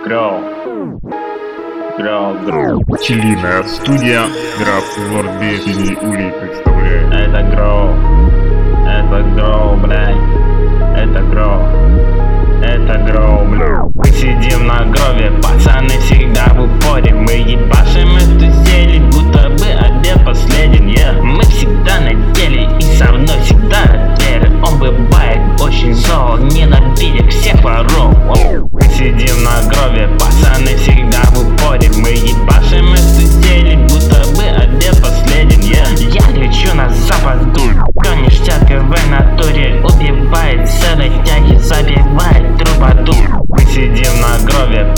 Грал. Пчелиная студия, граф Лорд Синий Улей представляет. Это Гроу, блядь. Это Гроу, блядь. Мы сидим на грове, пацаны всегда в упоре. Мы ебашим эту зелень, будто бы обед последен, yeah. Мы всегда на деле и со мной всегда размеры. Он бывает очень зол, ненавидит всех воров. Мы сидим на грове, пацаны всегда в упоре. Мы ебашим эту зелень, будто бы обед последен, yeah. Я лечу на запад, ништяк в натуре. Убивает сыротяги, забивает трубаду. Мы сидим на грове,